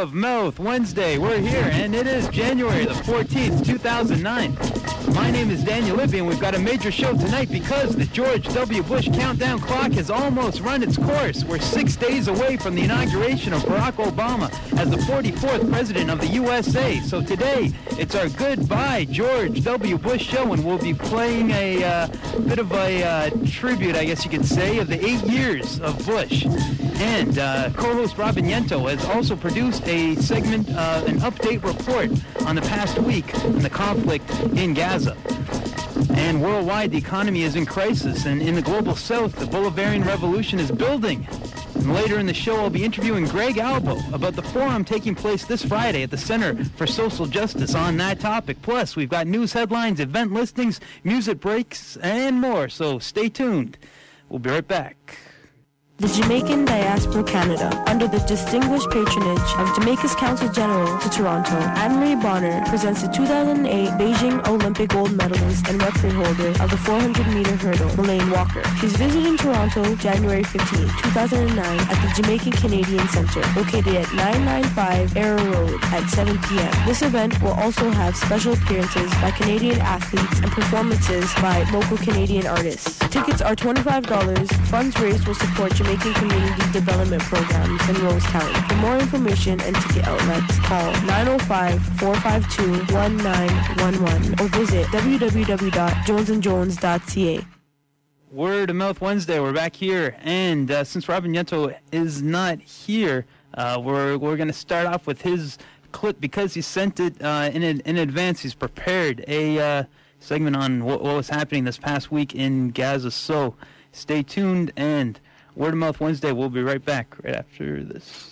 of Mouth Wednesday. We're here, and it is January the 14th, 2009. My name is Daniel Libby, and we've got a major show tonight because the George W. Bush countdown clock has almost run its course. We're 6 days away from the inauguration of Barack Obama as the 44th president of the USA. So today, it's our Goodbye George W. Bush show, and we'll be playing a bit of a tribute, I guess you could say, of the 8 years of Bush. And co-host Robin Yento has also produced a segment, an update report on the past week and the conflict in Gaza. And worldwide, the economy is in crisis, and in the global south, the Bolivarian revolution is building. And later in the show, I'll be interviewing Greg Albo about the forum taking place this Friday at the Center for Social Justice on that topic. Plus, we've got news headlines, event listings, music breaks, and more, so stay tuned. We'll be right back. The Jamaican Diaspora Canada, under the distinguished patronage of Jamaica's Consul General to Toronto, Anne-Marie Bonner presents the 2008 Beijing Olympic gold medalist and record holder of the 400-meter hurdle, Melaine Walker. She's visiting Toronto January 15, 2009 at the Jamaican Canadian Centre, located at 995 Arrow Road at 7 p.m. This event will also have special appearances by Canadian athletes and performances by local Canadian artists. Tickets are $25. Funds raised will support Jamaican community development programs in Rosetown. For more information and ticket outlets, call 905-452-1911 or visit www.jonesandjones.ca. Word of Mouth Wednesday, we're back here, and since Robin Yento is not here, we're going to start off with his clip because he sent it in advance. He's prepared a segment on what was happening this past week in Gaza, so stay tuned, and Word of Mouth Wednesday, we'll be right back right after this.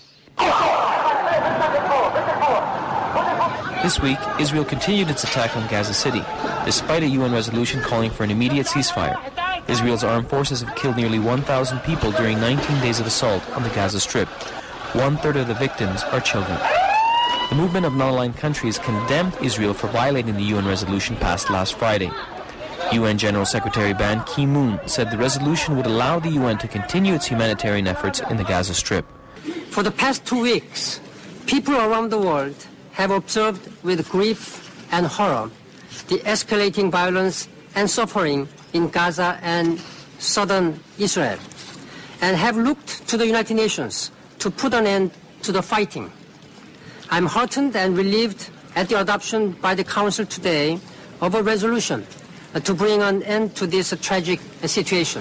This week, Israel continued its attack on Gaza City, despite a UN resolution calling for an immediate ceasefire. Israel's armed forces have killed nearly 1,000 people during 19 days of assault on the Gaza Strip. 1/3 of the victims are children. The movement of non-aligned countries condemned Israel for violating the UN resolution passed last Friday. UN General Secretary Ban Ki-moon said the resolution would allow the UN to continue its humanitarian efforts in the Gaza Strip. For the past 2 weeks, people around the world have observed with grief and horror the escalating violence and suffering in Gaza and southern Israel, and have looked to the United Nations to put an end to the fighting. I'm heartened and relieved at the adoption by the Council today of a resolution to bring an end to this tragic situation.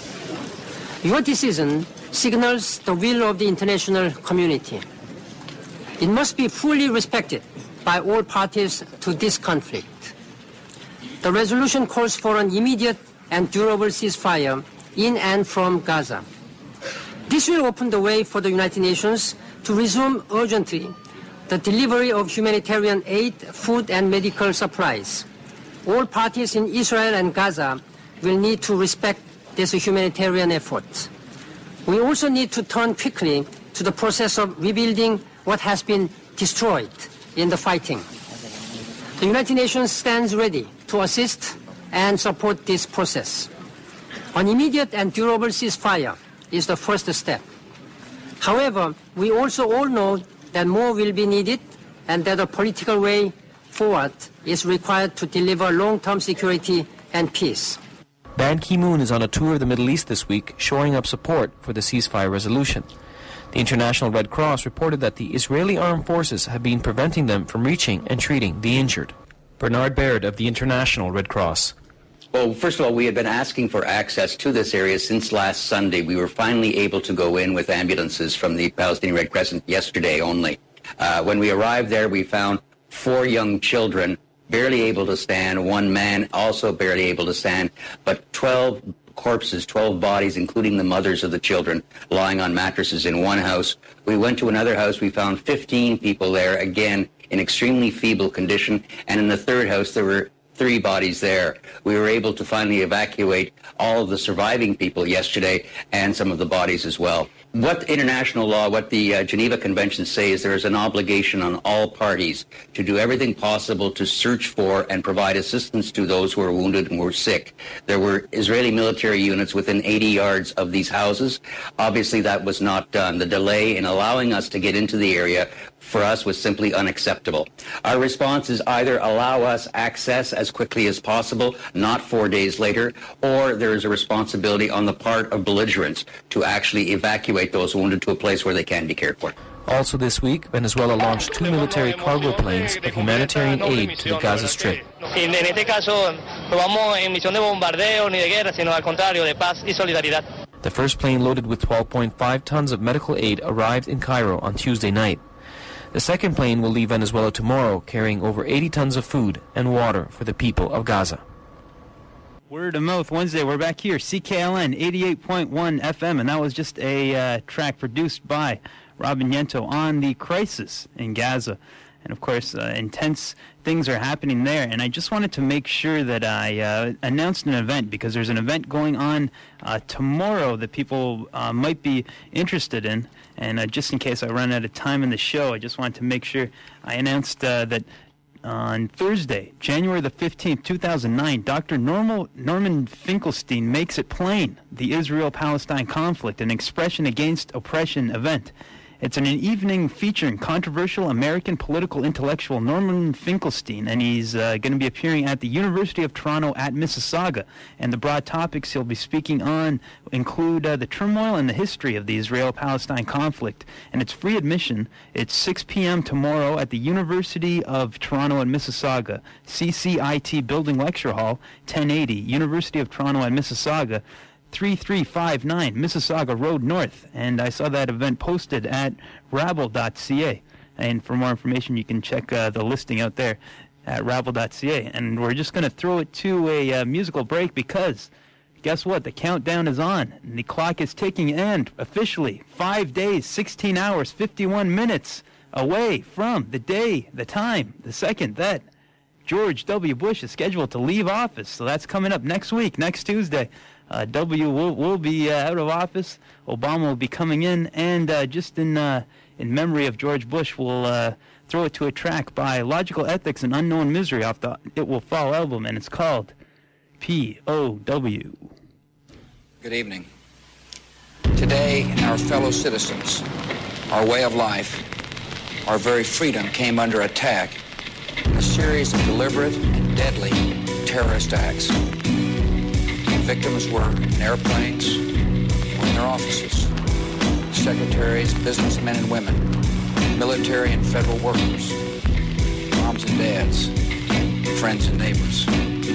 Your decision signals the will of the international community. It must be fully respected by all parties to this conflict. The resolution calls for an immediate and durable ceasefire in and from Gaza. This will open the way for the United Nations to resume urgently the delivery of humanitarian aid, food, and medical supplies. All parties in Israel and Gaza will need to respect this humanitarian effort. We also need to turn quickly to the process of rebuilding what has been destroyed in the fighting. The United Nations stands ready to assist and support this process. An immediate and durable ceasefire is the first step. However, we also all know that more will be needed and that a political way forward is required to deliver long-term security and peace. Ban Ki-moon is on a tour of the Middle East this week, shoring up support for the ceasefire resolution. The International Red Cross reported that the Israeli armed forces have been preventing them from reaching and treating the injured. Bernard Baird of the International Red Cross. Well, first of all, we had been asking for access to this area since last Sunday. We were finally able to go in with ambulances from the Palestinian Red Crescent yesterday only. When we arrived there, we found 4 young children barely able to stand, 1 man also barely able to stand, but 12 corpses, 12 bodies, including the mothers of the children, lying on mattresses in one house. We went to another house. We found 15 people there, again, in extremely feeble condition. And in the third house, there were 3 bodies there. We were able to finally evacuate all of the surviving people yesterday and some of the bodies as well. What international law, what the Geneva Convention say is there is an obligation on all parties to do everything possible to search for and provide assistance to those who are wounded and were sick. There were Israeli military units within 80 yards of these houses. Obviously, that was not done. The delay in allowing us to get into the area for us was simply unacceptable. Our response is either allow us access as quickly as possible, not 4 days later, or there is a responsibility on the part of belligerents to actually evacuate those wounded to a place where they can be cared for. Also this week, Venezuela launched 2 military cargo planes of humanitarian aid to the Gaza Strip. En este caso, no vamos en misión de bombardeo ni de guerra, sino al contrario, de paz y solidaridad. The first plane loaded with 12.5 tons of medical aid arrived in Cairo on Tuesday night. The second plane will leave Venezuela tomorrow, carrying over 80 tons of food and water for the people of Gaza. Word of Mouth Wednesday, we're back here, CKLN 88.1 FM, and that was just a track produced by Robin Yento on the crisis in Gaza. And of course, intense things are happening there. And I just wanted to make sure that I announced an event, because there's an event going on tomorrow that people might be interested in. And just in case I run out of time in the show, I just wanted to make sure I announced that on Thursday, January the 15th, 2009, Dr. Norman Finkelstein Makes It Plain, the Israel-Palestine conflict, an expression against oppression event. It's an evening featuring controversial American political intellectual Norman Finkelstein, and he's going to be appearing at the University of Toronto at Mississauga. And the broad topics he'll be speaking on include the turmoil and the history of the Israel-Palestine conflict. And it's free admission. It's 6 p.m. tomorrow at the University of Toronto at Mississauga, CCIT Building Lecture Hall, 1080, University of Toronto at Mississauga, 3359 Mississauga Road North. And I saw that event posted at rabble.ca. And for more information, you can check the listing out there at rabble.ca. And we're just going to throw it to a musical break, because guess what? The countdown is on. And the clock is ticking, and officially 5 days, 16 hours, 51 minutes away from the day, the time, the second that George W. Bush is scheduled to leave office. So that's coming up next week, next Tuesday. W will be out of office. Obama will be coming in, and just in memory of George Bush, we'll throw it to a track by Logical Ethics and Unknown Misery off the It Will Fall album, and it's called P.O.W. Good evening. Today, our fellow citizens, our way of life, our very freedom came under attack in a series of deliberate and deadly terrorist acts. Victims were in airplanes or in their offices, secretaries, businessmen and women, military and federal workers, moms and dads, friends and neighbors.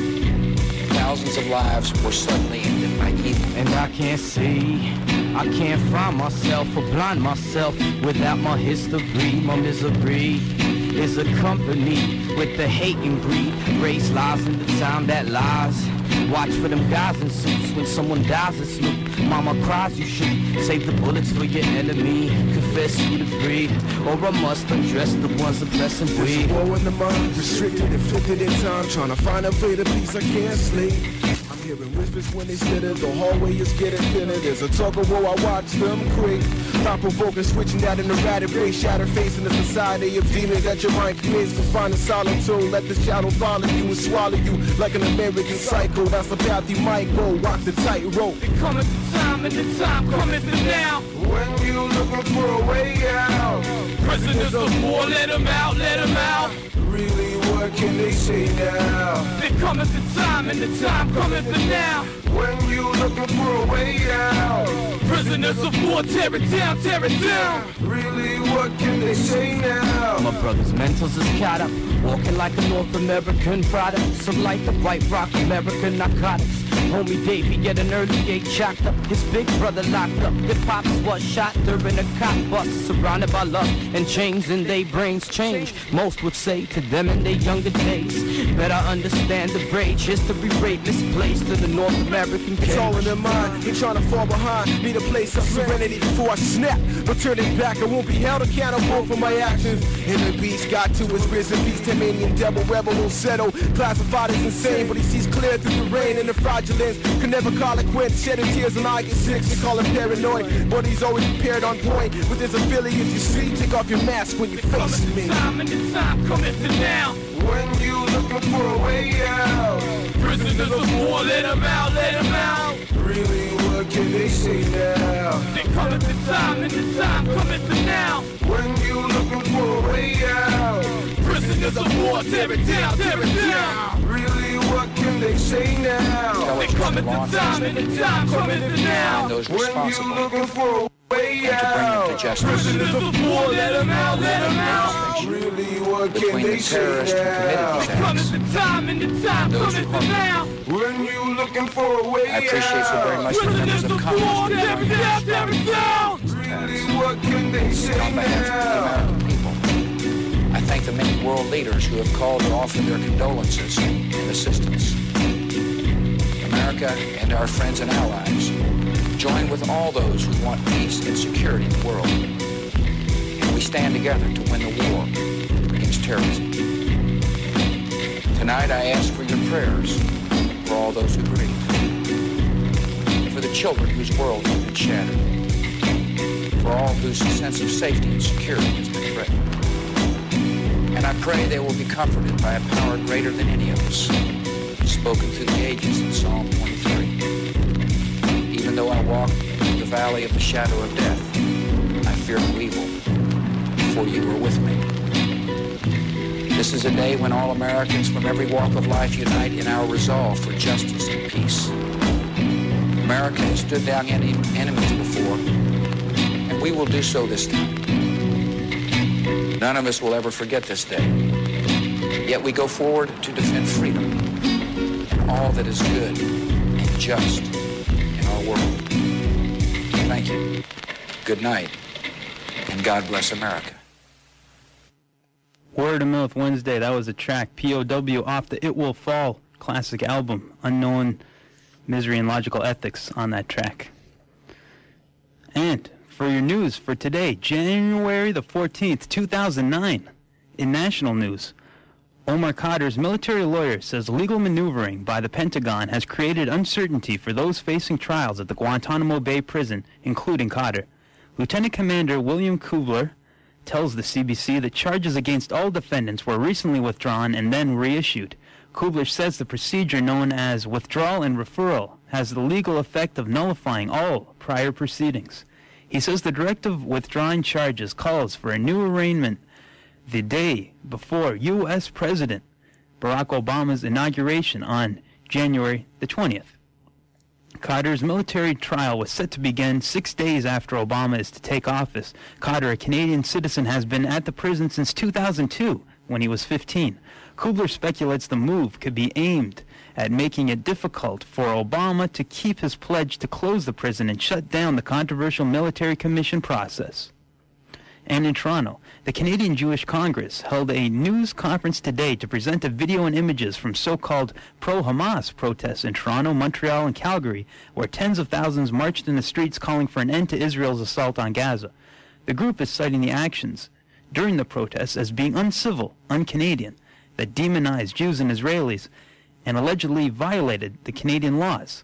Thousands of lives were suddenly ended by evil. And I can't see, I can't find myself or blind myself without my history. My misery is accompanied with the hate and greed. Race lies in the time that lies. Watch for them guys in suits when someone dies, it's loot. Mama cries, you shoot. Save the bullets for your enemy. Confess you the breed, or I must undress the ones oppressing breed. War in the mind, restricted, inflicted in time. Trying to find a way to peace, I can't sleep. I'm hearing whispers when they slither. The hallway is getting thinner. There's a tug of war, I watch them creep. Thought-provoking, switching out in the erratic way. Shattered facing the society of demons that your mind commits. To find a solitude, let the shadow follow you and swallow you like an American psycho. That's the path you might go, walk the tightrope. It cometh the time and the time cometh the now. When you looking for a way out, Prisoners of war, let them out, let them out. really what can they say now? It cometh the time and the time cometh the now. When you looking for a way out, Prisoners of war, tear it down, tear it down. really what can they say now? My brother's mentals is caught up, walking like a North American product. Some like the White Rock American narcotics. Homie Davey get an early gate chocked up. His big brother locked up. Hip pops was shot during a cop bus. Surrounded by love and chains, and they brains change. Most would say to them in their younger days, better understand the rage. History rate misplaced in the North American cage. It's all in their mind, ain't trying to fall behind. Need a place of serenity before I snap. But turning back, I won't be held accountable for my actions. And the beast got to his risen beast. Tasmanian devil rebel will settle. Classified as insane, but he sees clear through the rain and the fragile Netherlands. Could never call it quits, shedding tears when I get sick. They call it paranoid, but he's always prepared on point. With his affiliates, you see, take off your mask when you face me. Time and the time cometh to now. When you looking for a way out, Prisoners of war, let them out, let them out. really, what can they say now? They cometh to time and the time cometh to now. When you looking for a way out, Prisoners of war, tear it down, tear it down. really, what can they say now? They cometh to time and the time cometh to now. Those When you responsible looking for a way to bring them to out, justice. Prisoners of war, let them out, let them out. really, what can Between they the say terrorists who committed now? these Cometh acts. to time and the time Those cometh who to now. When you looking for a way I appreciate so very out, much the members Prisoners of of war, Congress tear it down, tear it down. really, what can they say on behalf of the now? American people. I thank the many world leaders who have called to offer their condolences and assistance. America and our friends and allies join with all those who want peace and security in the world. And we stand together to win the war against terrorism. Tonight I ask for your prayers for all those who grieve, for the children whose worlds have been shattered, for all whose sense of safety and security has been threatened. And I pray they will be comforted by a power greater than any of us, spoken through the ages in Psalm 23. Even though I walk through the valley of the shadow of death, I fear no evil, for you are with me. This is a day when all Americans from every walk of life unite in our resolve for justice and peace. America has stood down enemies before, and we will do so this time. None of us will ever forget this day. Yet we go forward to defend freedom and all that is good and just in our world. Thank you. Good night, and God bless America. Word of Mouth Wednesday, that was a track, POW, off the It Will Fall classic album, Unknown Misery and Logical Ethics on that track. And for your news for today, January the 14th, 2009, in national news, Omar Khadr's military lawyer says legal maneuvering by the Pentagon has created uncertainty for those facing trials at the Guantanamo Bay prison, including Khadr. Lieutenant Commander William Kubler tells the CBC that charges against all defendants were recently withdrawn and then reissued. Kubler says the procedure known as withdrawal and referral has the legal effect of nullifying all prior proceedings. He says the directive withdrawing charges calls for a new arraignment the day before U.S. President Barack Obama's inauguration on January the 20th. Khadr's military trial was set to begin 6 days after Obama is to take office. Khadr, a Canadian citizen, has been at the prison since 2002, when he was 15. Kubler speculates the move could be aimed at making it difficult for Obama to keep his pledge to close the prison and shut down the controversial military commission process. And in Toronto, the Canadian Jewish Congress held a news conference today to present a video and images from so-called pro-Hamas protests in Toronto, Montreal, and Calgary, where tens of thousands marched in the streets calling for an end to Israel's assault on Gaza. The group is citing the actions during the protests as being uncivil, un-Canadian, that demonized Jews and Israelis, and allegedly violated the Canadian laws.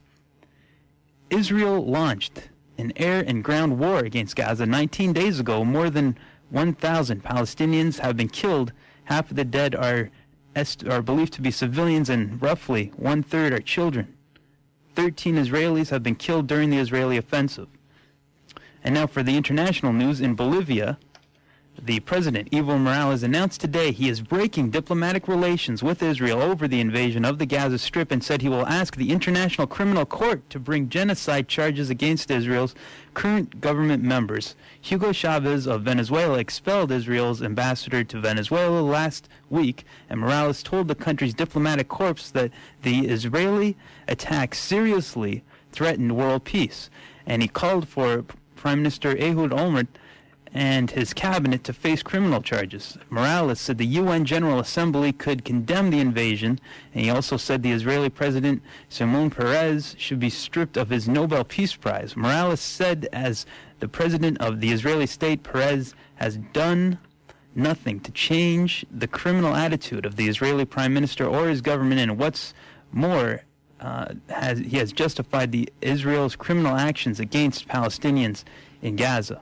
Israel launched an air and ground war against Gaza 19 days ago. More than 1,000 Palestinians have been killed. Half of the dead are believed to be civilians, and roughly one-third are children. 13 Israelis have been killed during the Israeli offensive. And now for the international news. In Bolivia, the president, Evo Morales, announced today he is breaking diplomatic relations with Israel over the invasion of the Gaza Strip and said he will ask the International Criminal Court to bring genocide charges against Israel's current government members. Hugo Chavez of Venezuela expelled Israel's ambassador to Venezuela last week, and Morales told the country's diplomatic corps that the Israeli attack seriously threatened world peace, and he called for Prime Minister Ehud Olmert and his cabinet to face criminal charges. Morales said the UN General Assembly could condemn the invasion, and he also said the Israeli President Shimon Peres should be stripped of his Nobel Peace Prize. Morales said as the president of the Israeli state, Peres has done nothing to change the criminal attitude of the Israeli Prime Minister or his government, and what's more, has justified Israel's criminal actions against Palestinians in Gaza.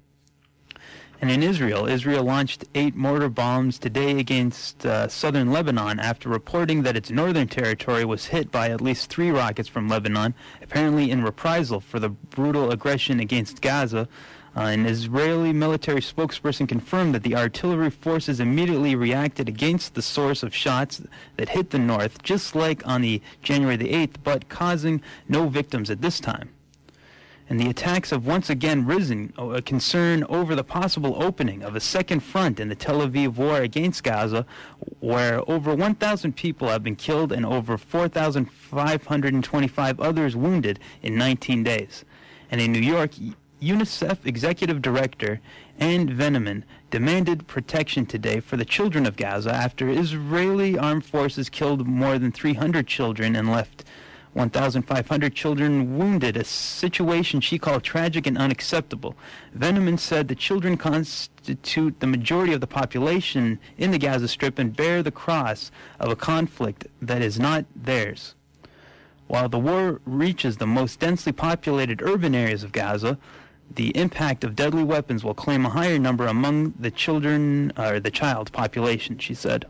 And in Israel launched 8 mortar bombs today against southern Lebanon after reporting that its northern territory was hit by at least 3 rockets from Lebanon, apparently in reprisal for the brutal aggression against Gaza. An Israeli military spokesperson confirmed that the artillery forces immediately reacted against the source of shots that hit the north, just like on the January the 8th, but causing no victims at this time. And the attacks have once again risen a concern over the possible opening of a second front in the Tel Aviv war against Gaza, where over 1,000 people have been killed and over 4,525 others wounded in 19 days. And in New York, UNICEF Executive Director Anne Veneman demanded protection today for the children of Gaza after Israeli armed forces killed more than 300 children and left 1,500 children wounded, a situation she called tragic and unacceptable. Veneman said the children constitute the majority of the population in the Gaza Strip and bear the cross of a conflict that is not theirs. While the war reaches the most densely populated urban areas of Gaza, the impact of deadly weapons will claim a higher number among the children, or the child population, she said.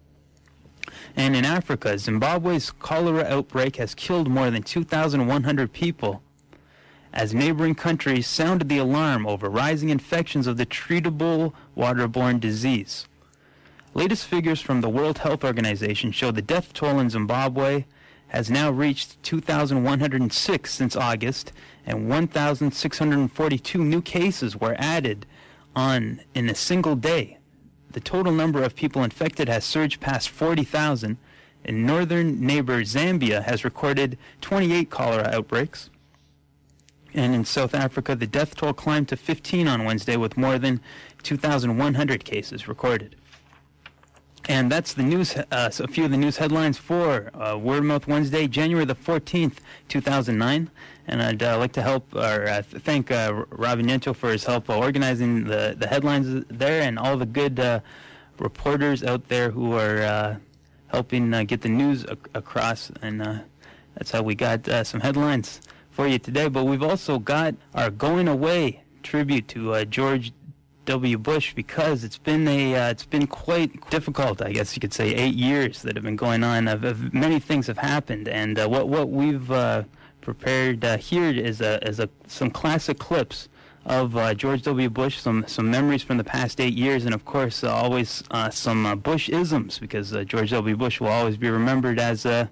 And in Africa, Zimbabwe's cholera outbreak has killed more than 2,100 people as neighboring countries sounded the alarm over rising infections of the treatable waterborne disease. Latest figures from the World Health Organization show the death toll in Zimbabwe has now reached 2,106 since August, and 1,642 new cases were added on in a single day. The total number of people infected has surged past 40,000, and northern neighbor Zambia has recorded 28 cholera outbreaks. And in South Africa, the death toll climbed to 15 on Wednesday, with more than 2,100 cases recorded. And that's the news. So a few of the news headlines for Wordmouth Wednesday, January the 14th, 2009. And I'd like to thank Robin Yento for his help organizing the headlines there, and all the good reporters out there who are helping get the news across. And that's how we got some headlines for you today. But we've also got our Going Away tribute to George W. Bush, because it's been quite difficult, I guess you could say, 8 years that have been going on. Many things have happened, and what we've prepared here is some classic clips of George W. Bush, some memories from the past 8 years, and of course always some Bush-isms, because George W. Bush will always be remembered as a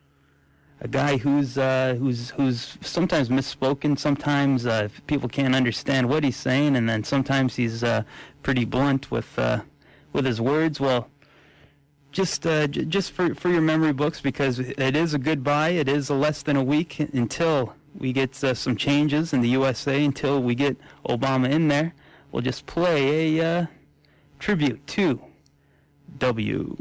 guy who's sometimes misspoken, sometimes people can't understand what he's saying, and then sometimes he's pretty blunt with his words. Well, just for your memory books, because it is a goodbye. It is less than a week until we get some changes in the USA, until we get Obama in there. We'll just play a tribute to W.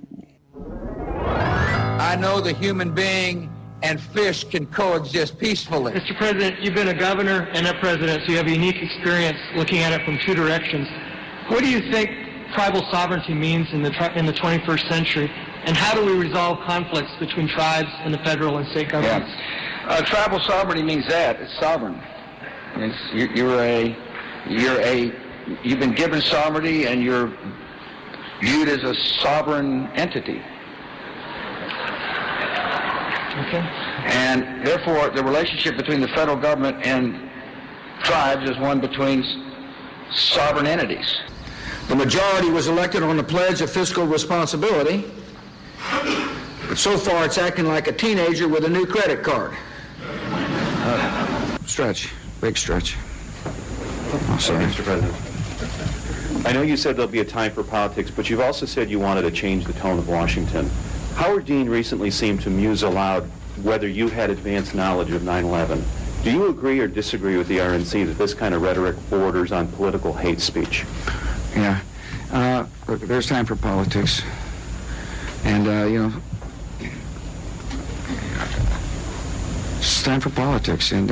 I know the human being and fish can coexist peacefully. Mr. President, you've been a governor and a president, so you have a unique experience looking at it from two directions. What do you think tribal sovereignty means in the 21st century, and how do we resolve conflicts between tribes and the federal and state governments? Yeah. Tribal sovereignty means that it's sovereign. You've been given sovereignty, and you're viewed as a sovereign entity. Okay. And therefore, the relationship between the federal government and tribes is one between sovereign entities. The majority was elected on the pledge of fiscal responsibility, but so far it's acting like a teenager with a new credit card. Big stretch. Oh, sorry. Mr. President, I know you said there'll be a time for politics, but you've also said you wanted to change the tone of Washington. Howard Dean recently seemed to muse aloud whether you had advanced knowledge of 9/11. Do you agree or disagree with the RNC that this kind of rhetoric borders on political hate speech? Yeah. Look, there's time for politics. And, it's time for politics. And,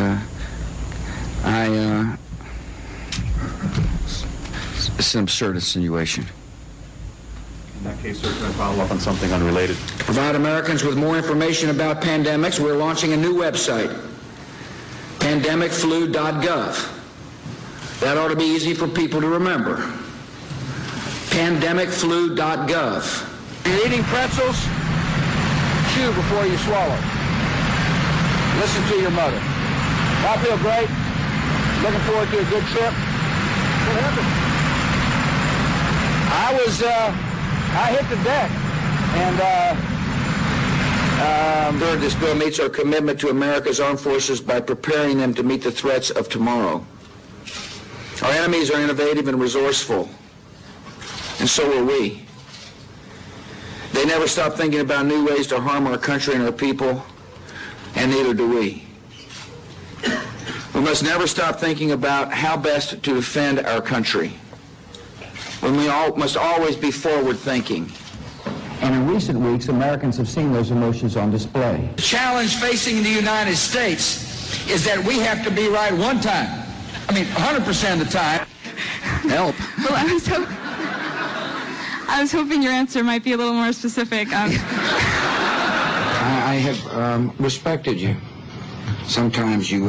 it's an absurd insinuation. Okay, sir, can I follow up on something unrelated? To provide Americans with more information about pandemics, we're launching a new website, pandemicflu.gov. That ought to be easy for people to remember. Pandemicflu.gov. You're eating pretzels? Chew before you swallow. Listen to your mother. I feel great. Looking forward to a good trip. What happened? I hit the deck, and third, this bill meets our commitment to America's armed forces by preparing them to meet the threats of tomorrow. Our enemies are innovative and resourceful, and so are we. They never stop thinking about new ways to harm our country and our people, and neither do we. We must never stop thinking about how best to defend our country. We must always be forward-thinking. And in recent weeks, Americans have seen those emotions on display. The challenge facing the United States is that we have to be right one time. 100% of the time. Help. Well, I was hoping your answer might be a little more specific. I have respected you. Sometimes you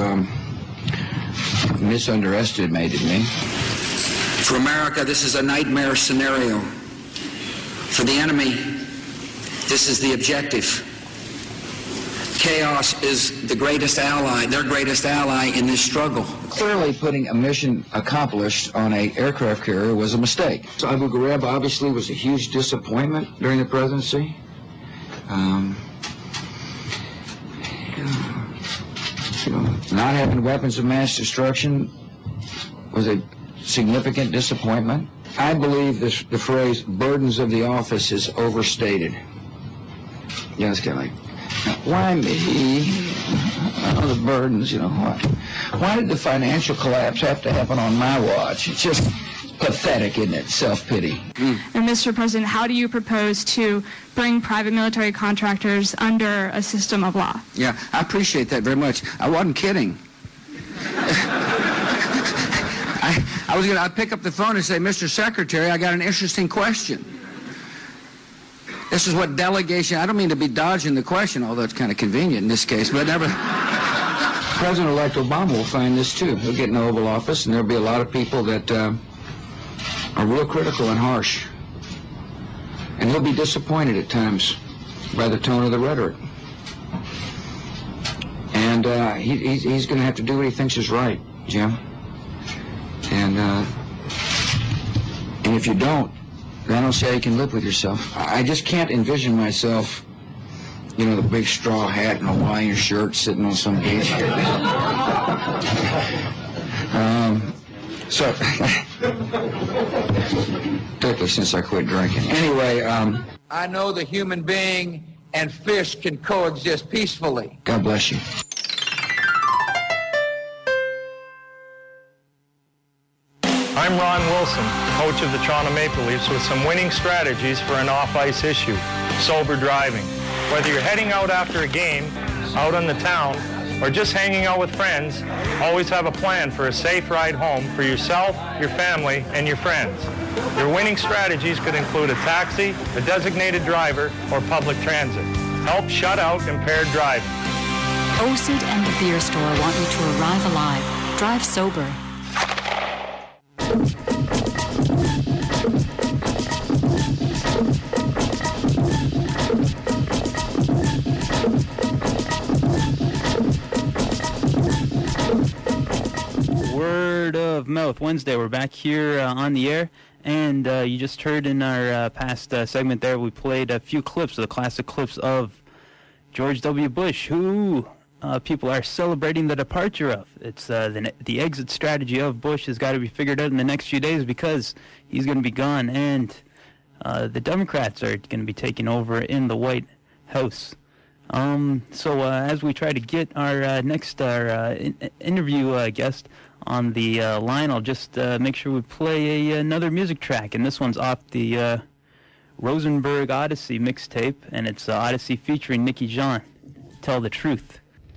misunderestimated me. For America, this is a nightmare scenario. For the enemy, this is the objective. Chaos is the greatest ally, their greatest ally in this struggle. Clearly putting a mission accomplished on an aircraft carrier was a mistake. So Abu Ghraib obviously was a huge disappointment during the presidency. Not having weapons of mass destruction was a significant disappointment. I believe the phrase burdens of the office is overstated. It's kind of like, why me? The burdens, why did the financial collapse have to happen on my watch? It's just pathetic, isn't it? Self-pity. And Mr. President, how do you propose to bring private military contractors under a system of law? Yeah, I appreciate that very much. I wasn't kidding. I'd pick up the phone and say, Mr. Secretary, I got an interesting question. This is what delegation, I don't mean to be dodging the question, although it's kind of convenient in this case, but never. President-elect Obama will find this too. He'll get in the Oval Office, and there'll be a lot of people that are real critical and harsh. And he'll be disappointed at times by the tone of the rhetoric. And he's going to have to do what he thinks is right, Jim. And if you don't, then I don't see how you can live with yourself. I just can't envision myself, the big straw hat and a Hawaiian shirt sitting on some beach. Particularly since I quit drinking. Anyway, I know the human being and fish can coexist peacefully. God bless you. I'm Ron Wilson, coach of the Toronto Maple Leafs, with some winning strategies for an off-ice issue, sober driving. Whether you're heading out after a game, out on the town, or just hanging out with friends, always have a plan for a safe ride home for yourself, your family, and your friends. Your winning strategies could include a taxi, a designated driver, or public transit. Help shut out impaired driving. OSID and the beer store want you to arrive alive. Drive sober. Word of Mouth Wednesday. We're back here on the air, and you just heard in our past segment there, we played a few clips, the classic clips of George W. Bush, who people are celebrating the departure of. It's the exit strategy of Bush has got to be figured out in the next few days because he's going to be gone, and the Democrats are going to be taking over in the White House. So as we try to get our next interview guest on the line, I'll just make sure we play another music track, and this one's off the Rosenberg Odyssey mixtape, and it's Odyssey featuring Nicky John. Tell the Truth.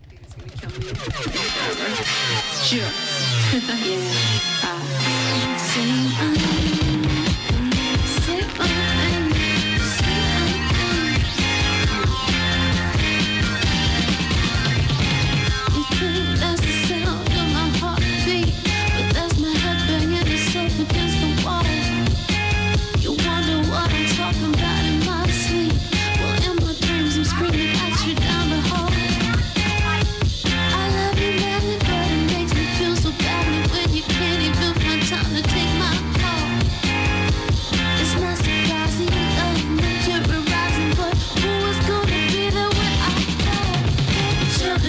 Sure.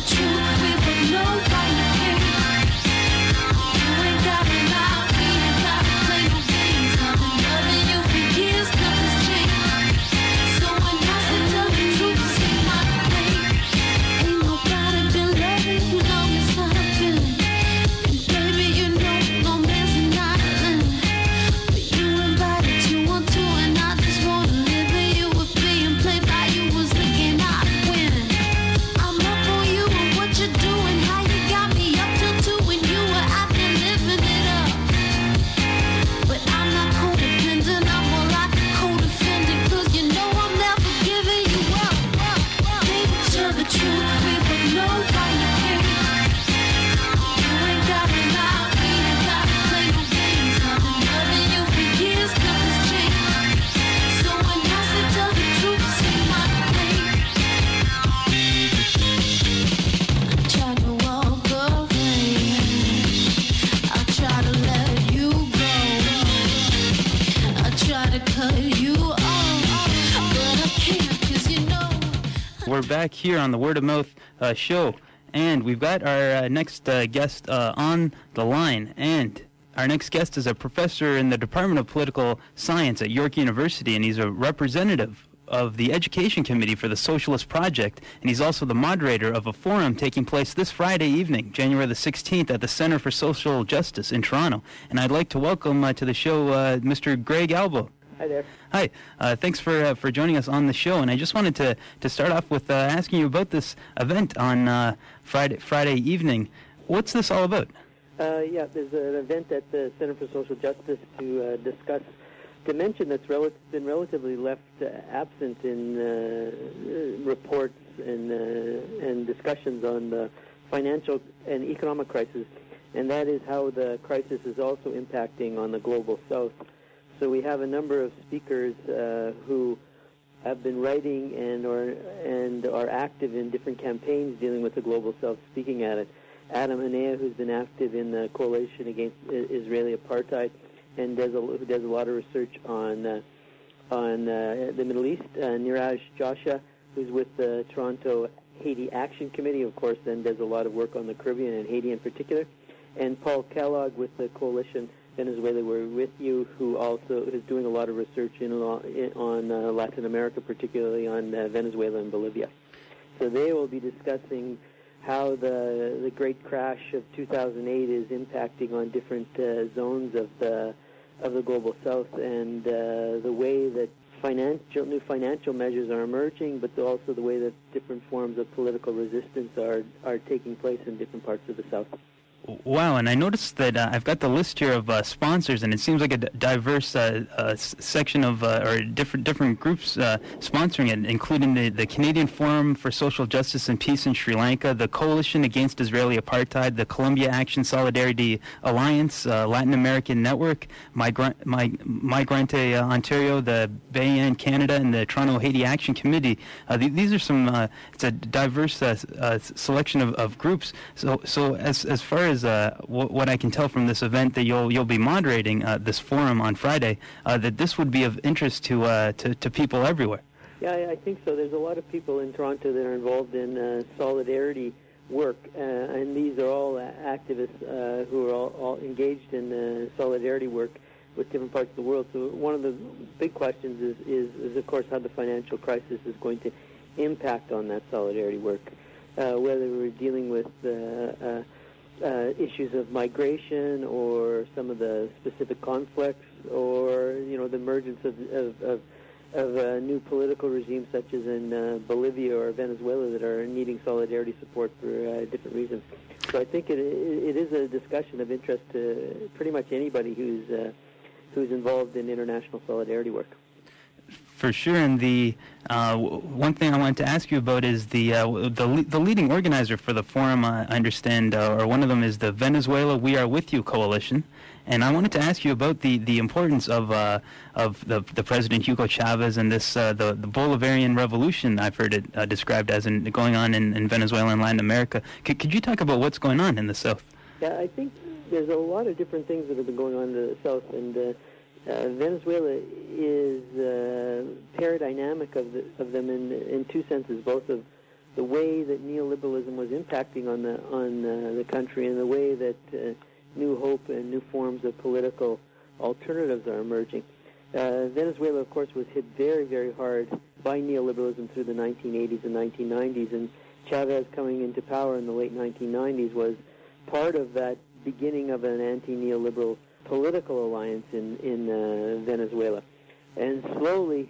We're back here on the Word of Mouth show, and we've got our next guest on the line. And our next guest is a professor in the Department of Political Science at York University, and he's a representative of the Education Committee for the Socialist Project, and he's also the moderator of a forum taking place this Friday evening, January the 16th, at the Center for Social Justice in Toronto. And I'd like to welcome to the show Mr. Greg Albo. Hi there. Hi. Thanks for joining us on the show. And I just wanted to start off with asking you about this event on Friday evening. What's this all about? Yeah, there's an event at the Center for Social Justice to discuss dimension that's been relatively left absent in reports and discussions on the financial and economic crisis, and that is how the crisis is also impacting on the global south. So we have a number of speakers who have been writing and are active in different campaigns dealing with the global south, speaking at it. Adam Hanea, who's been active in the coalition against Israeli apartheid, and who does a lot of research on the Middle East. Niraj Joshua, who's with the Toronto Haiti Action Committee, of course, then does a lot of work on the Caribbean and Haiti in particular. And Paul Kellogg with the coalition Venezuela We're With You, who also is doing a lot of research on Latin America, particularly on Venezuela and Bolivia. So they will be discussing how the great crash of 2008 is impacting on different zones of the global south, and the way that new financial measures are emerging, but also the way that different forms of political resistance are taking place in different parts of the south. Wow, and I noticed that I've got the list here of sponsors, and it seems like a diverse section of or different groups sponsoring it, including the Canadian Forum for Social Justice and Peace in Sri Lanka, the Coalition Against Israeli Apartheid, the Columbia Action Solidarity Alliance, Latin American Network, Migrante Ontario, the Bayan Canada, and the Toronto Haiti Action Committee. These are some. It's a diverse selection of groups. So as far as what I can tell from this event, that you'll be moderating this forum on Friday, that this would be of interest to people everywhere. Yeah, I think so. There's a lot of people in Toronto that are involved in solidarity work, and these are all activists who are all engaged in solidarity work with different parts of the world. So one of the big questions is of course, how the financial crisis is going to impact on that solidarity work, whether we're dealing with issues of migration or some of the specific conflicts, or the emergence of new political regimes such as in Bolivia or Venezuela that are needing solidarity support for different reasons. So I think it is a discussion of interest to pretty much anybody who's involved in international solidarity work. For sure, and the one thing I wanted to ask you about is the leading organizer for the forum. I understand, or one of them is the Venezuela We Are With You coalition, and I wanted to ask you about the importance of the President Hugo Chavez and this the Bolivarian revolution. I've heard it described as going on in Venezuela and Latin America. Could you talk about what's going on in the South? Yeah, I think there's a lot of different things that have been going on in the South, and Venezuela is paradigmatic of them in two senses, both of the way that neoliberalism was impacting on the country, and the way that new hope and new forms of political alternatives are emerging. Venezuela, of course, was hit very, very hard by neoliberalism through the 1980s and 1990s, and Chavez coming into power in the late 1990s was part of that beginning of an anti-neoliberal political alliance in Venezuela. And slowly,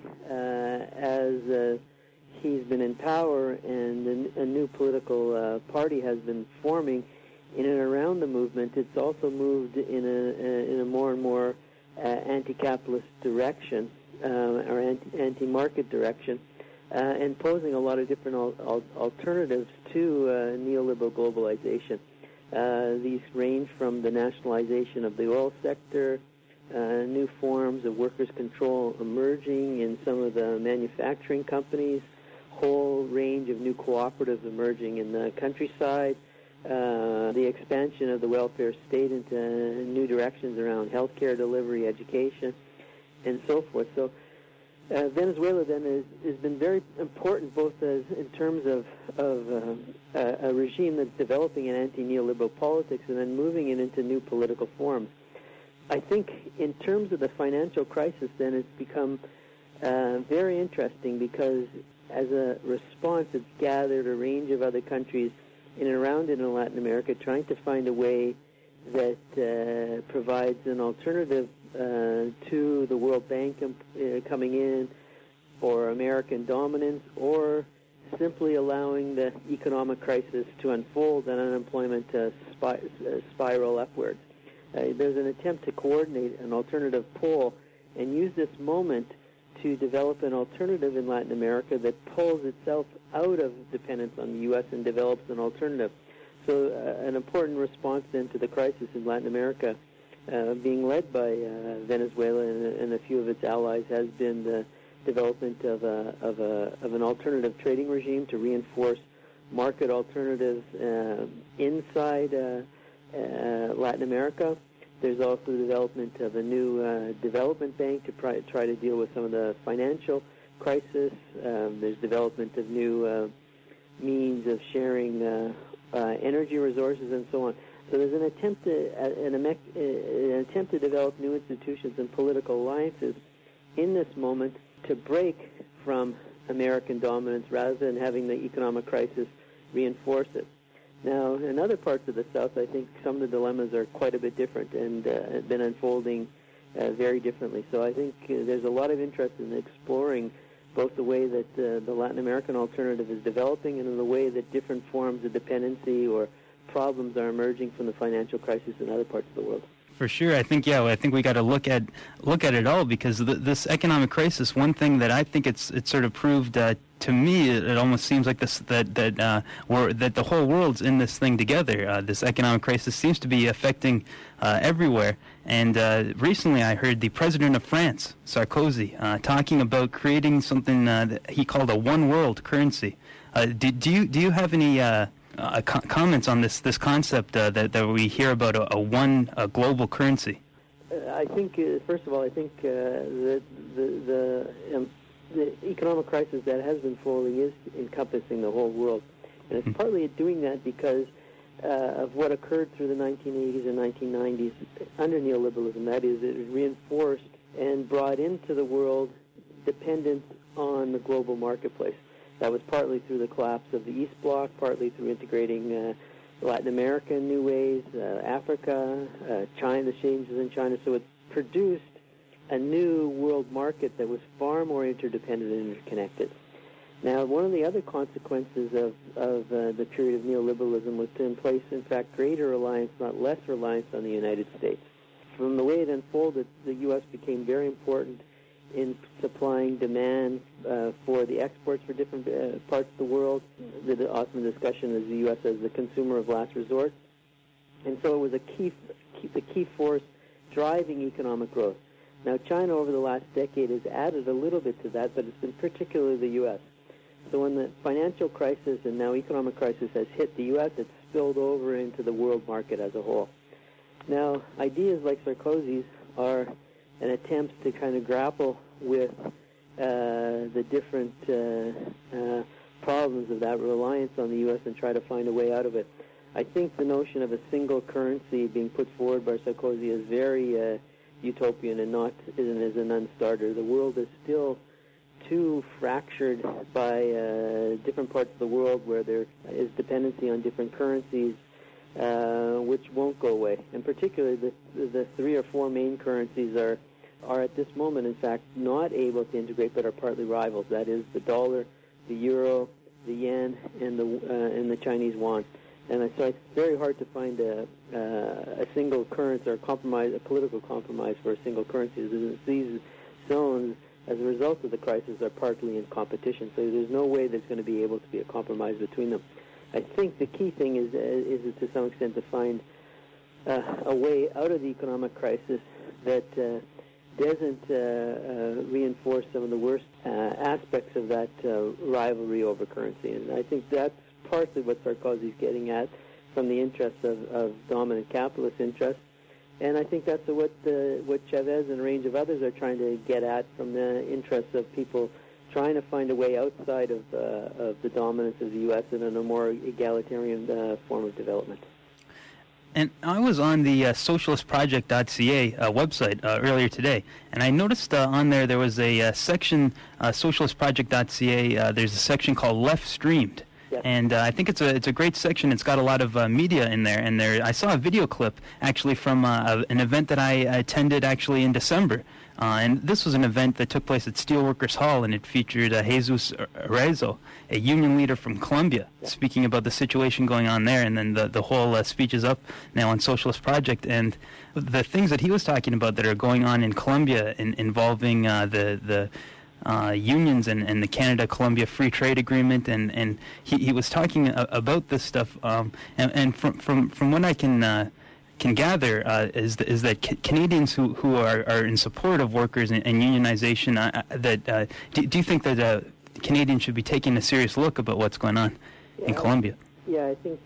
as he's been in power and a new political party has been forming in and around the movement, it's also moved in a more and more anti-capitalist direction, or anti-market direction, and posing a lot of different alternatives to neoliberal globalization. These range from the nationalization of the oil sector, new forms of workers' control emerging in some of the manufacturing companies, whole range of new cooperatives emerging in the countryside, the expansion of the welfare state into new directions around healthcare delivery, education, and so forth. So Venezuela then has been very important, both in terms of a regime that's developing an anti-neoliberal politics and then moving it into new political forms. I think in terms of the financial crisis, then it's become very interesting, because as a response, it's gathered a range of other countries in and around it in Latin America, trying to find a way that provides an alternative to the World Bank coming in, or American dominance, or simply allowing the economic crisis to unfold and unemployment to spiral upwards. There's an attempt to coordinate an alternative pole and use this moment to develop an alternative in Latin America that pulls itself out of dependence on the U.S. and develops an alternative. So an important response then to the crisis in Latin America, being led by Venezuela and a few of its allies, has been the development of an alternative trading regime to reinforce market alternatives inside Latin America. There's also the development of a new development bank to try to deal with some of the financial crisis. There's development of new means of sharing energy resources and so on. So there's an attempt to develop new institutions and political alliances in this moment to break from American dominance rather than having the economic crisis reinforce it. Now, in other parts of the South, I think some of the dilemmas are quite a bit different and have been unfolding very differently. So I think there's a lot of interest in exploring both the way that the Latin American alternative is developing and in the way that different forms of dependency or problems are emerging from the financial crisis in other parts of the world. For sure, I think we got to look at it all, because this economic crisis. One thing that I think it's sort of proved to me, it almost seems like that the whole world's in this thing together. This economic crisis seems to be affecting everywhere. And recently, I heard the president of France, Sarkozy, talking about creating something that he called a one world currency. Do you have any comments on this concept that we hear about a global currency? I think, first of all, that the economic crisis that has been falling is encompassing the whole world. And it's partly doing that because of what occurred through the 1980s and 1990s under neoliberalism. That is, it reinforced and brought into the world dependence on the global marketplace. That was partly through the collapse of the East Bloc, partly through integrating Latin America in new ways, Africa, China, the changes in China. So it produced a new world market that was far more interdependent and interconnected. Now, one of the other consequences of the period of neoliberalism was to place, in fact, greater reliance, not less reliance, on the United States. From the way it unfolded, the U.S. became very important in supplying demand for the exports for different parts of the world. The often discussion is the U.S. as the consumer of last resort. And so it was the key force driving economic growth. Now, China over the last decade has added a little bit to that, but it's been particularly the U.S. So when the financial crisis and now economic crisis has hit the U.S., it's spilled over into the world market as a whole. Now, ideas like Sarkozy's are an attempt to kind of grapple with the different problems of that reliance on the U.S. and try to find a way out of it. I think the notion of a single currency being put forward by Sarkozy is very utopian and is a non-starter. The world is still too fractured by different parts of the world where there is dependency on different currencies, which won't go away. And particularly the 3 or 4 main currencies are at this moment, in fact, not able to integrate but are partly rivals. That is the dollar, the euro, the yen, and the Chinese yuan. And so it's very hard to find a single currency or a political compromise for a single currency. These zones, as a result of the crisis, are partly in competition. So there's no way there's going to be able to be a compromise between them. I think the key thing is to some extent to find a way out of the economic crisis that doesn't reinforce some of the worst aspects of that rivalry over currency. And I think that's partly what Sarkozy's getting at from the interests of dominant capitalist interests. And I think that's what Chavez and a range of others are trying to get at from the interests of people trying to find a way outside of the dominance of the U.S. and in a more egalitarian form of development. And I was on the socialistproject.ca website earlier today, and I noticed on there was a section, socialistproject.ca, there's a section called Left Streamed. Yes. And I think it's a great section. It's got a lot of media in there. And I saw a video clip actually from an event that I attended actually in December. And this was an event that took place at Steelworkers Hall, and it featured Jesus Arrezo, a union leader from Colombia, speaking about the situation going on there. And then the whole speech is up now on Socialist Project. And the things that he was talking about that are going on in Colombia involving the unions and the Canada-Colombia Free Trade Agreement, and he was talking about this stuff. And from what I can gather is that Canadians who are in support of workers and unionization, do you think that Canadians should be taking a serious look about what's going on in Colombia? Yeah, I think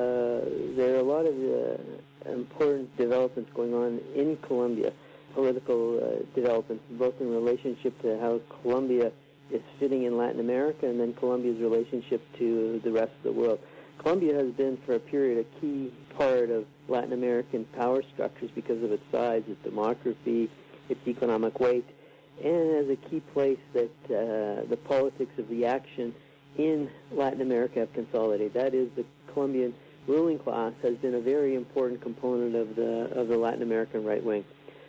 there are a lot of important developments going on in Colombia, political developments, both in relationship to how Colombia is fitting in Latin America and then Colombia's relationship to the rest of the world. Colombia has been for a period a key part of Latin American power structures because of its size, its demography, its economic weight, and as a key place that the politics of reaction in Latin America have consolidated. That is, the Colombian ruling class has been a very important component of the Latin American right wing.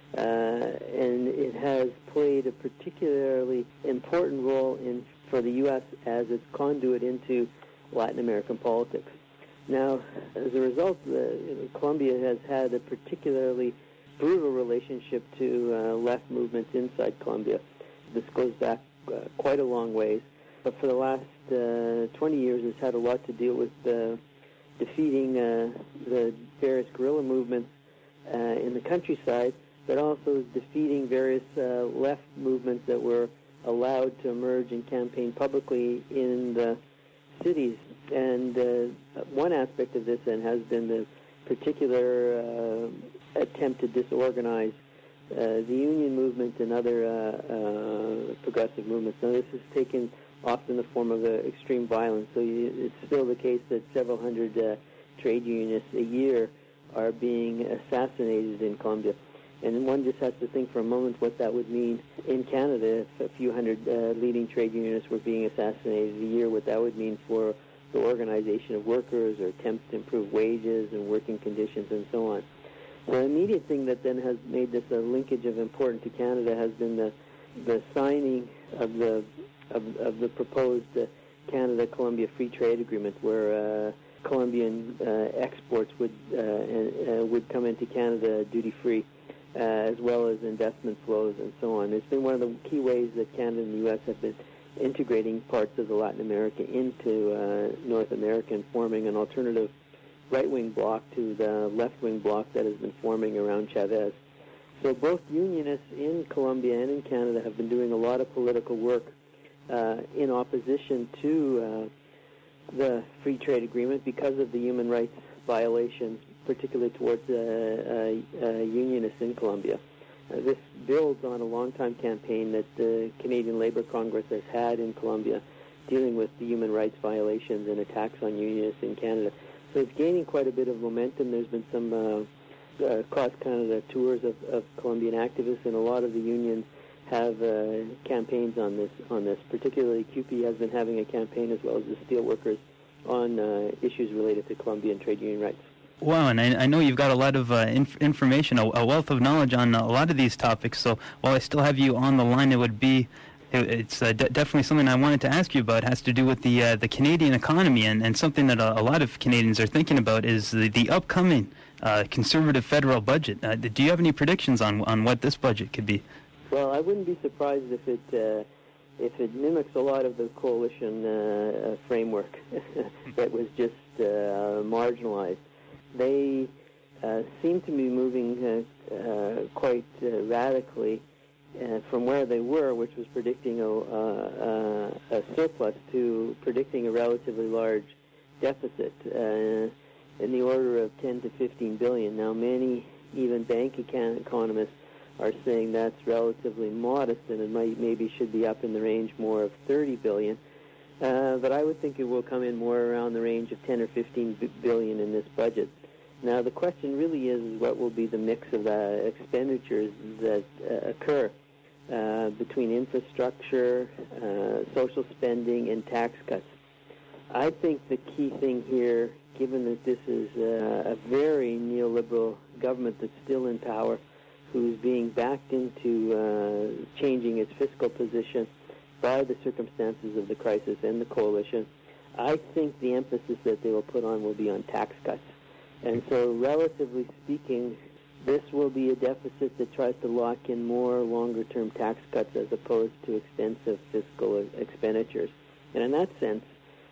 And it has played a particularly important role for the U.S. as its conduit into Latin American politics. Now, as a result, Colombia has had a particularly brutal relationship to left movements inside Colombia. This goes back quite a long ways. But for the last 20 years, it's had a lot to deal with defeating the various guerrilla movements in the countryside, but also defeating various left movements that were allowed to emerge and campaign publicly in the cities. And one aspect of this then has been the particular attempt to disorganize the union movement and other progressive movements. Now, this has taken often the form of extreme violence. So it's still the case that several hundred trade unionists a year are being assassinated in Colombia. And one just has to think for a moment what that would mean in Canada if a few hundred leading trade unionists were being assassinated a year, what that would mean for the organization of workers or attempts to improve wages and working conditions and so on. The immediate thing that then has made this a linkage of importance to Canada has been the signing of the proposed Canada-Colombia Free Trade Agreement, where Colombian exports would come into Canada duty-free, as well as investment flows and so on. It's been one of the key ways that Canada and the U.S. have been integrating parts of the Latin America into North America and forming an alternative right-wing bloc to the left-wing bloc that has been forming around Chavez. So both unionists in Colombia and in Canada have been doing a lot of political work in opposition to the Free Trade Agreement because of the human rights violations, particularly towards unionists in Colombia. This builds on a long-time campaign that the Canadian Labour Congress has had in Colombia dealing with the human rights violations and attacks on unionists in Canada. So it's gaining quite a bit of momentum. There's been some cross-Canada tours of Colombian activists, and a lot of the unions have campaigns on this. Particularly, CUPE has been having a campaign, as well as the steelworkers, on issues related to Colombian trade union rights. Wow, and I know you've got a lot of information, a wealth of knowledge on a lot of these topics. So while I still have you on the line, it's definitely something I wanted to ask you about. It has to do with the Canadian economy, and something that a lot of Canadians are thinking about is the upcoming conservative federal budget. Do you have any predictions on what this budget could be? Well, I wouldn't be surprised if it mimics a lot of the coalition framework that was just marginalized. They seem to be moving quite radically from where they were, which was predicting a surplus, to predicting a relatively large deficit in the order of 10 to 15 billion. Now, many, even bank economists, are saying that's relatively modest, and it maybe should be up in the range more of 30 billion. But I would think it will come in more around the range of 10 or 15 billion in this budget. Now, the question really is what will be the mix of expenditures that occur between infrastructure, social spending, and tax cuts. I think the key thing here, given that this is a very neoliberal government that's still in power, who's being backed into changing its fiscal position by the circumstances of the crisis and the coalition, I think the emphasis that they will put on will be on tax cuts. And so, relatively speaking, this will be a deficit that tries to lock in more longer-term tax cuts as opposed to extensive fiscal expenditures. And in that sense,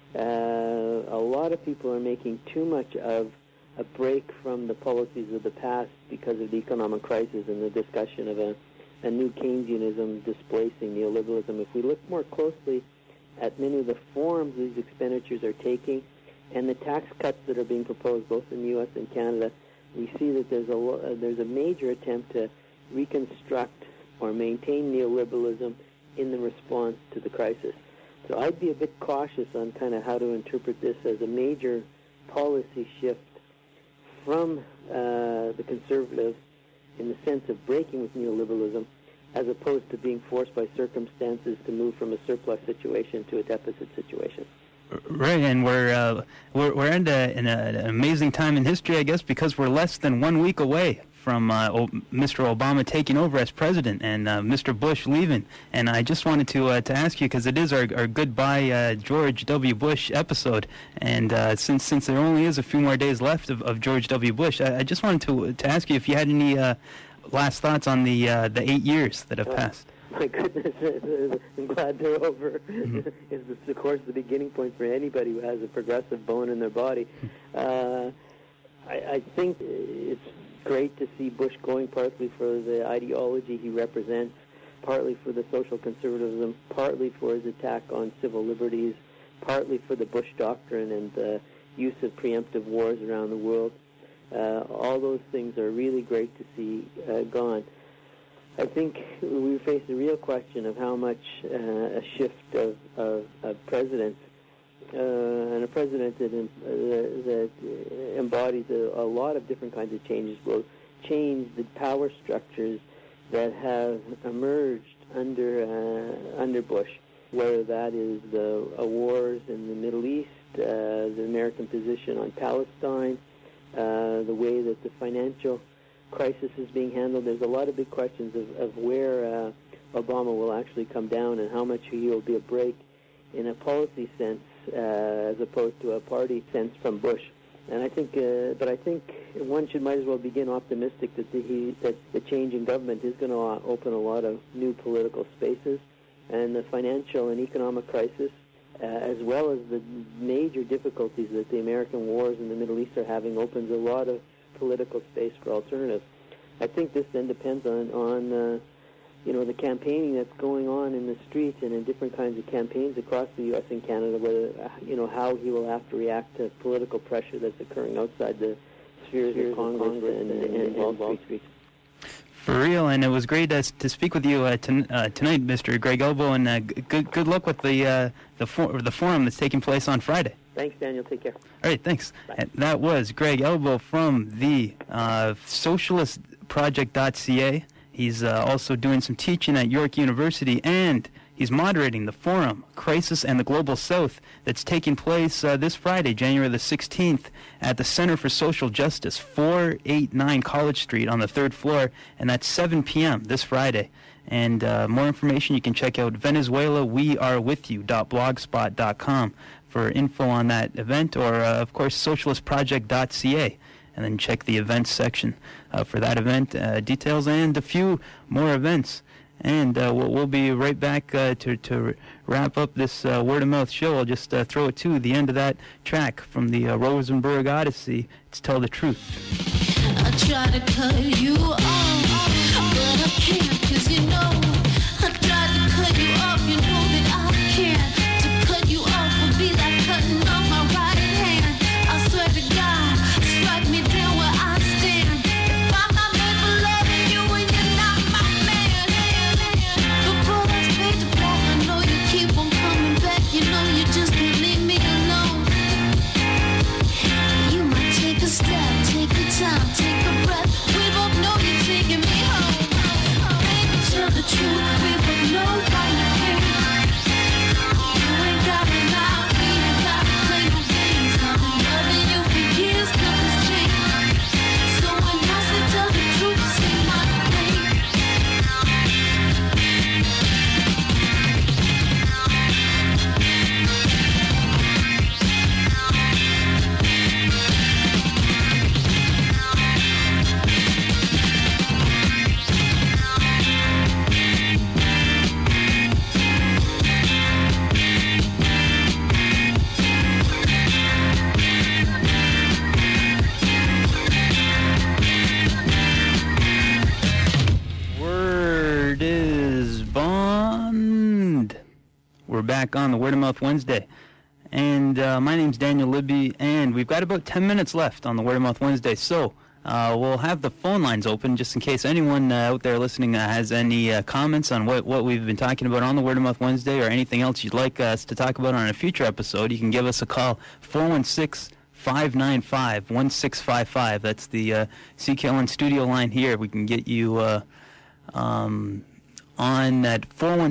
a lot of people are making too much of a break from the policies of the past because of the economic crisis and the discussion of a new Keynesianism displacing neoliberalism. If we look more closely at many of the forms these expenditures are taking and the tax cuts that are being proposed both in the U.S. and Canada, we see that there's a major attempt to reconstruct or maintain neoliberalism in the response to the crisis. So I'd be a bit cautious on kind of how to interpret this as a major policy shift from the conservatives in the sense of breaking with neoliberalism, as opposed to being forced by circumstances to move from a surplus situation to a deficit situation. Right, and we're in an amazing time in history, I guess, because we're less than 1 week away from Mr. Obama taking over as president and Mr. Bush leaving. And I just wanted to ask you, because it is our goodbye George W. Bush episode, and since there only is a few more days left of George W. Bush, I just wanted to ask you if you had any last thoughts on the 8 years that have passed. My goodness, I'm glad they're over. Mm-hmm. It's, of course, the beginning point for anybody who has a progressive bone in their body. I think it's great to see Bush going, partly for the ideology he represents, partly for the social conservatism, partly for his attack on civil liberties, partly for the Bush doctrine and the use of preemptive wars around the world. All those things are really great to see gone. I think we face the real question of how much a shift of presidents and a president that embodies a lot of different kinds of changes will change the power structures that have emerged under Bush, whether that is the wars in the Middle East, the American position on Palestine, the way that the financial crisis is being handled. There's a lot of big questions of where Obama will actually come down and how much he will be a break in a policy sense as opposed to a party sense from Bush. And I think, but I think one might as well begin optimistic that the change in government is going to open a lot of new political spaces, and the financial and economic crisis, as well as the major difficulties that the American wars in the Middle East are having, opens a lot of political space for alternatives. I think this then depends on the campaigning that's going on in the streets and in different kinds of campaigns across the U.S. and Canada, whether, how he will have to react to political pressure that's occurring outside the spheres of Congress and Wall Street. For real, and it was great to speak with you tonight, Mr. Greg Elbow, and good luck with the forum that's taking place on Friday. Thanks, Daniel. Take care. All right, thanks. And that was Greg Elbow from the socialistproject.ca. He's also doing some teaching at York University, and he's moderating the forum, Crisis and the Global South, that's taking place this Friday, January the 16th, at the Center for Social Justice, 489 College Street on the 3rd floor, and that's 7 p.m. this Friday. And more information, you can check out VenezuelaWeAreWithYou.blogspot.com for info on that event, or, of course, socialistproject.ca. And then check the events section for that event, details, and a few more events. And we'll be right back to wrap up this word-of-mouth show. I'll just throw it to the end of that track from the Rosenberg Odyssey. It's Tell the Truth. I try to cut you off, but I can't, 'cause you know I tried to cut you off, you know that I can't. To cut you off would be like cutting off my right hand. I swear to God, strike me down where I stand. If I'm not made for loving you and you're not my man. Before I fade to black, I know you keep on coming back. You know you just can't leave me alone. You might take a step, take a time, take a breath. We both know you're taking me home. Baby, tell the truth, we both know why you're here. You ain't gotta lie, we ain't gotta play no games. I've been loving you for years, nothing's changed. So when I say tell the truth, say my name. Word is bond. We're back on the Word of Mouth Wednesday. And my name's Daniel Libby, and we've got about 10 minutes left on the Word of Mouth Wednesday. So we'll have the phone lines open just in case anyone out there listening has any comments on what we've been talking about on the Word of Mouth Wednesday, or anything else you'd like us to talk about on a future episode. You can give us a call, 416-595-1655. That's the CKLN studio line here. We can get you on at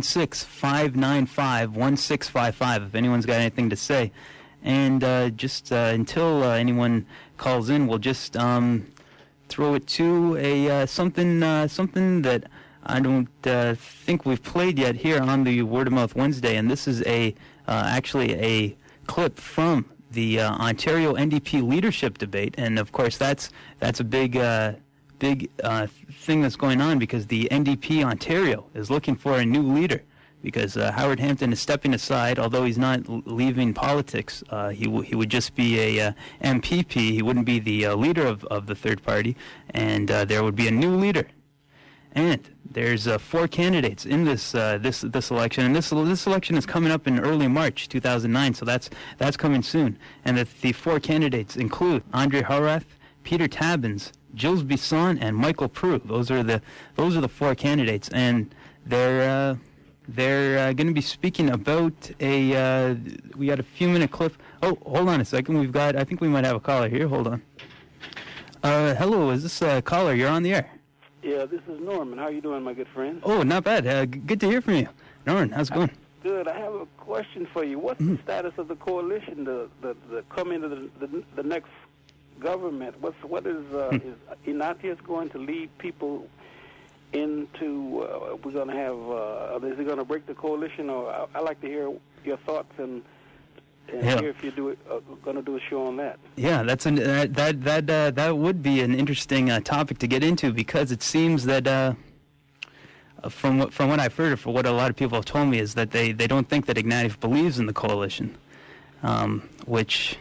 416-595-1655 if anyone's got anything to say. And just until anyone calls in, we'll just throw it to a something that I don't think we've played yet here on the Word of Mouth Wednesday. And this is actually a clip from the Ontario NDP leadership debate. And of course that's a big thing that's going on, because the NDP Ontario is looking for a new leader, because Howard Hampton is stepping aside. Although he's not leaving politics, he would just be a MPP. He wouldn't be the leader of the third party, and there would be a new leader. And there's 4 candidates in this election, and this election is coming up in early March 2009, so that's coming soon. And the 4 candidates include Andre Horath, Peter Tabbins, Gilles Bisson, and Michael Prue. Those are the 4 candidates, and they're going to be speaking about we got a few minute clip. Oh, hold on a second. I think we might have a caller here. Hold on. Hello, is this a caller? You're on the air. Yeah, this is Norman. How are you doing, my good friend? Oh, not bad. Good to hear from you. Norman, how's it going? Good. I have a question for you. What's the status of the coalition to come into the next government? What is Ignatius going to lead people into? We're going to have. Is he going to break the coalition? Or I like to hear your thoughts and hear if you going to do a show on that. Yeah, that would be an interesting topic to get into, because it seems that from what I've heard, for what a lot of people have told me, is that they don't think that Ignatius believes in the coalition, which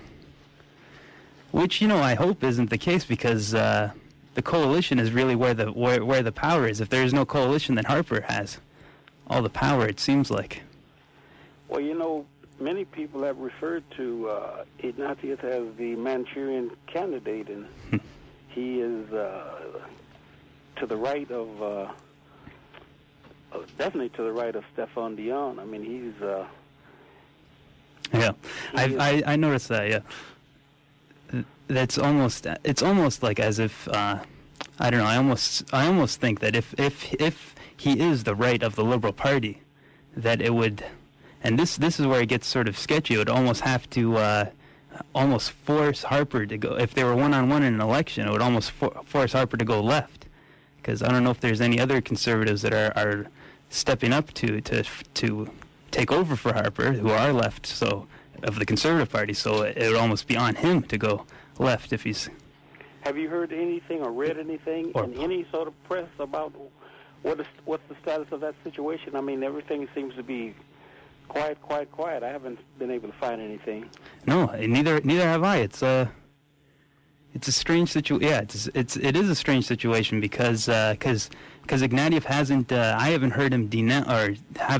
I hope isn't the case, because the coalition is really where the power is. If there is no coalition, then Harper has all the power, it seems like. Well, many people have referred to Ignatius as the Manchurian candidate, and he is to the right of definitely to the right of Stephane Dion. I mean, he's I noticed that. Yeah, it's almost like as if I don't know. I almost think that if he is the right of the Liberal Party, that it would, and this is where it gets sort of sketchy. It would almost have to almost force Harper to go. If they were one-on-one in an election, it would almost force Harper to go left, because I don't know if there's any other conservatives that are stepping up to take over for Harper who are left, so of the Conservative Party. So it would almost be on him to go left if he's. Have you heard anything or read anything in any sort of press about what's the status of that situation? I mean, everything seems to be quiet. I haven't been able to find anything. No, neither have I. It's a strange situation. Yeah, it is a strange situation because Ignatieff hasn't. I haven't heard him denounce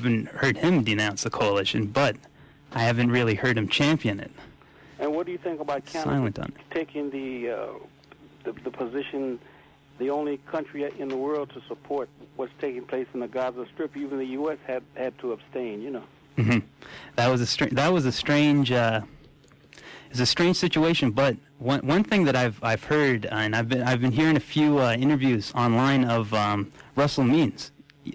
the coalition, but I haven't really heard him champion it. And what do you think about Canada taking the position, the only country in the world to support what's taking place in the Gaza Strip? Even the U.S. had to abstain. You know. Mm-hmm. That was a strange. It's a strange situation, but one thing that I've heard, and I've been hearing a few interviews online of Russell Means.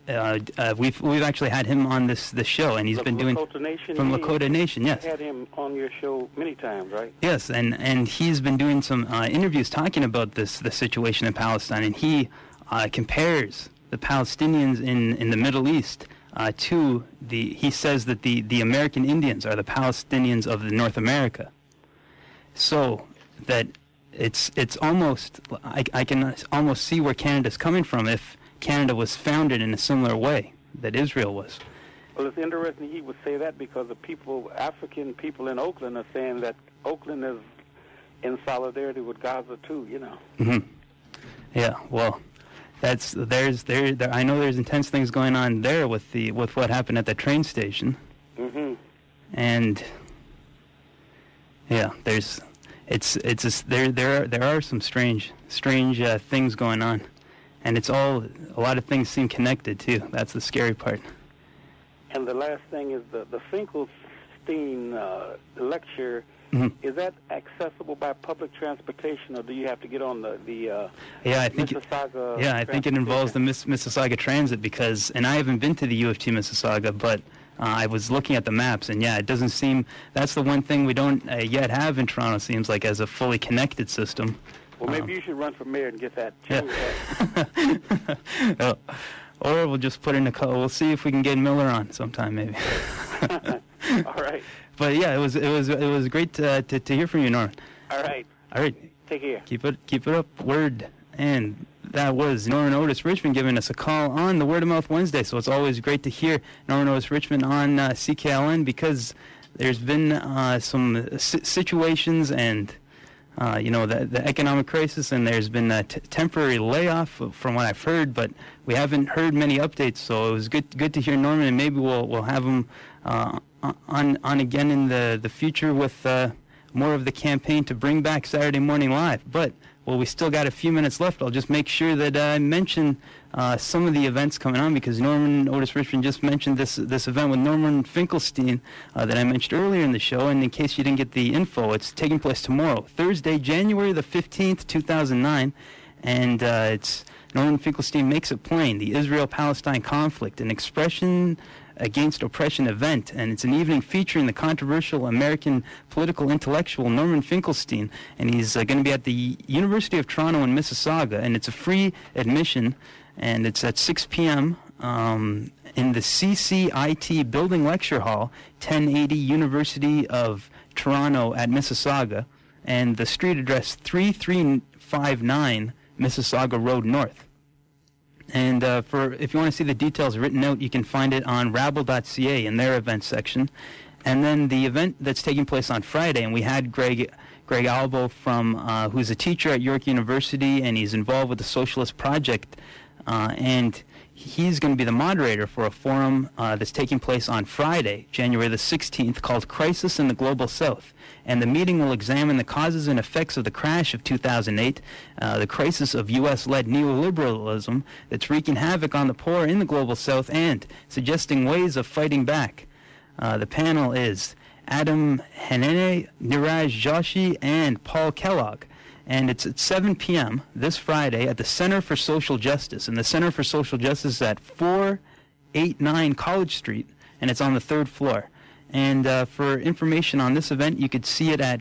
We've actually had him on this show, and he's been doing from Lakota Nation. Yes, had him on your show many times, right? Yes, and he's been doing some interviews talking about the situation in Palestine, and he compares the Palestinians in the Middle East to he says that the American Indians are the Palestinians of North America. So that it's almost I can almost see where Canada's coming from if Canada was founded in a similar way that Israel was. Well, it's interesting he would say that because the African people in Oakland are saying that Oakland is in solidarity with Gaza too. You know. Mm-hmm. Yeah. Well, I know there's intense things going on there with what happened at the train station. Mm-hmm. And yeah, there are some strange things going on, and a lot of things seem connected too. That's the scary part. And the last thing is the Finkelstein lecture. Mm-hmm. Is that accessible by public transportation, or do you have to get on the Mississauga? I think it involves the Mississauga Transit and I haven't been to the U of T Mississauga, but I was looking at the maps, and it doesn't seem that's the one thing we don't yet have in Toronto. Seems like as a fully connected system. Well, maybe you should run for mayor and get that. Yeah. Or we'll just put in a call. We'll see if we can get Miller on sometime, maybe. All right. But yeah, it was great to hear from you, Norman. All right. Take care. Keep it up. Word. And that was Norman Otis Richmond giving us a call on the Word of Mouth Wednesday. So it's always great to hear Norman Otis Richmond on CKLN because there's been some situations and the economic crisis, and there's been a temporary layoff from what I've heard, but we haven't heard many updates. So it was good to hear Norman, and maybe we'll have him on again in the future with more of the campaign to bring back Saturday Morning Live. But we still got a few minutes left. I'll just make sure that I mention some of the events coming on, because Norman Otis Richmond just mentioned this event with Norman Finkelstein that I mentioned earlier in the show. And in case you didn't get the info, it's taking place tomorrow, Thursday, January the 15th, 2009, and it's Norman Finkelstein Makes It Plain: The Israel-Palestine Conflict, an expression against oppression event, and it's an evening featuring the controversial American political intellectual Norman Finkelstein, and he's going to be at the University of Toronto in Mississauga, and it's a free admission, and it's at 6 p.m. In the CCIT Building Lecture Hall, 1080 University of Toronto at Mississauga, and the street address 3359 Mississauga Road North. And if you want to see the details written out, you can find it on rabble.ca in their events section. And then the event that's taking place on Friday, and we had Greg Albo from who's a teacher at York University, and he's involved with the Socialist Project, and he's going to be the moderator for a forum that's taking place on Friday, January the 16th, called Crisis in the Global South. And the meeting will examine the causes and effects of the crash of 2008, the crisis of U.S.-led neoliberalism that's wreaking havoc on the poor in the Global South and suggesting ways of fighting back. The panel is Adam Hanene, Niraj Joshi, and Paul Kellogg. And it's at 7 p.m. this Friday at the Center for Social Justice. And the Center for Social Justice is at 489 College Street, and it's on the 3rd floor. And for information on this event, you could see it at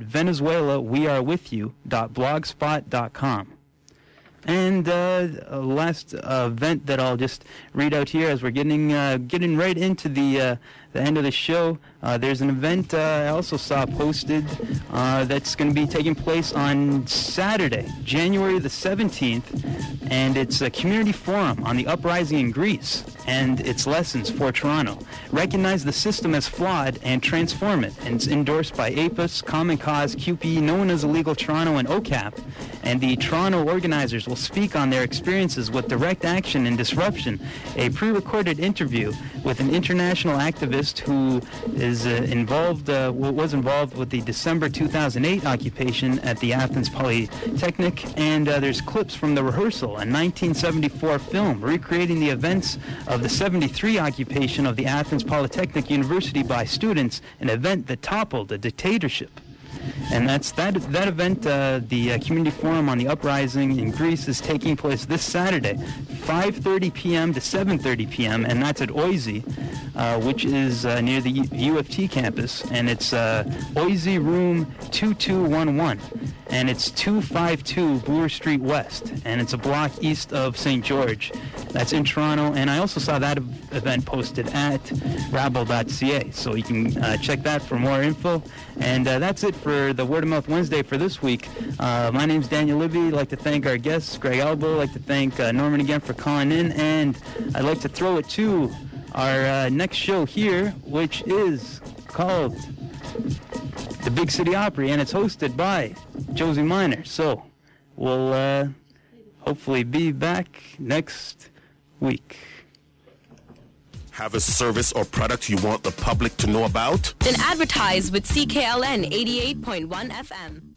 VenezuelaWeAreWithYou.blogspot.com. And last event that I'll just read out here as we're getting right into the end of the show. There's an event I also saw posted that's going to be taking place on Saturday, January the 17th, and it's a community forum on the uprising in Greece and its lessons for Toronto. Recognize the system as flawed and transform it. And it's endorsed by APUS, Common Cause, QPE, known as Illegal Toronto, and OCAP. And the Toronto organizers will speak on their experiences with direct action and disruption, a pre-recorded interview with an international activist who is was involved with the December 2008 occupation at the Athens Polytechnic, and there's clips from the rehearsal, a 1974 film recreating the events of the 73 occupation of the Athens Polytechnic University by students, an event that toppled a dictatorship. And that's that event, the Community Forum on the Uprising in Greece, is taking place this Saturday, 5:30 p.m. to 7:30 p.m., and that's at OISI, which is near the U of T campus, and it's OISI room 2211, and it's 252 Bloor Street West, and it's a block east of St. George. That's in Toronto, and I also saw that event posted at rabble.ca, so you can check that for more info. And that's it for the Word of Mouth Wednesday for this week. My name's Daniel Libby. I'd like to thank our guests, Greg Albo. I'd like to thank Norman again for calling in, and I'd like to throw it to our next show here, which is called The Big City Opry, and it's hosted by Josie Minor. So we'll hopefully be back next week. Have a service or product you want the public to know about? Then advertise with CKLN 88.1 FM.